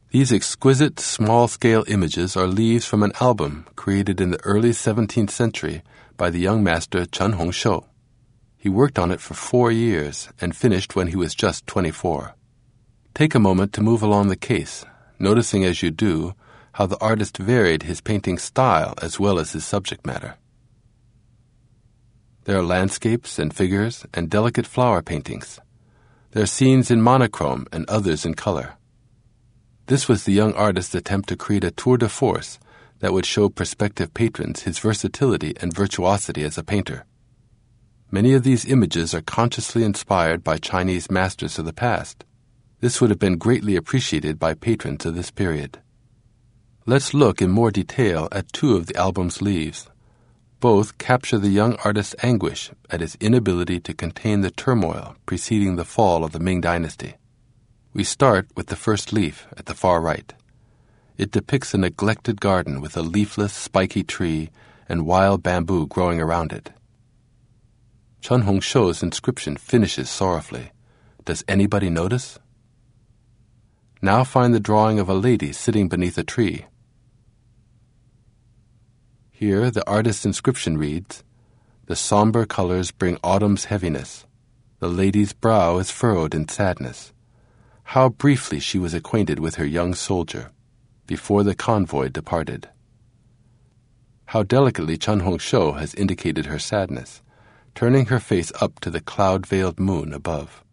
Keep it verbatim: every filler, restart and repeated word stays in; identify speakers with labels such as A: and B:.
A: These exquisite small-scale images are leaves from an album created in the early seventeenth century by the young master Chen Hongshou. He worked on it for four years and finished when he was just twenty-four. Take a moment to move along the case, noticing as you do how the artist varied his painting style as well as his subject matter. There are landscapes and figures and delicate flower paintings. There are scenes in monochrome and others in color. This was the young artist's attempt to create a tour de force that would show prospective patrons his versatility and virtuosity as a painter. Many of these images are consciously inspired by Chinese masters of the past. This would have been greatly appreciated by patrons of this period. Let's look in more detail at two of the album's leaves. Both capture the young artist's anguish at his inability to contain the turmoil preceding the fall of the Ming Dynasty. We start with the first leaf at the far right. It depicts a neglected garden with a leafless, spiky tree and wild bamboo growing around it. Chen Hongshou's inscription finishes sorrowfully. Does anybody notice? Now find the drawing of a lady sitting beneath a tree. Here, the artist's inscription reads, "The somber colors bring autumn's heaviness. The lady's brow is furrowed in sadness. How briefly she was acquainted with her young soldier, before the convoy departed." How delicately Chen Hongshou has indicated her sadness, turning her face up to the cloud-veiled moon above.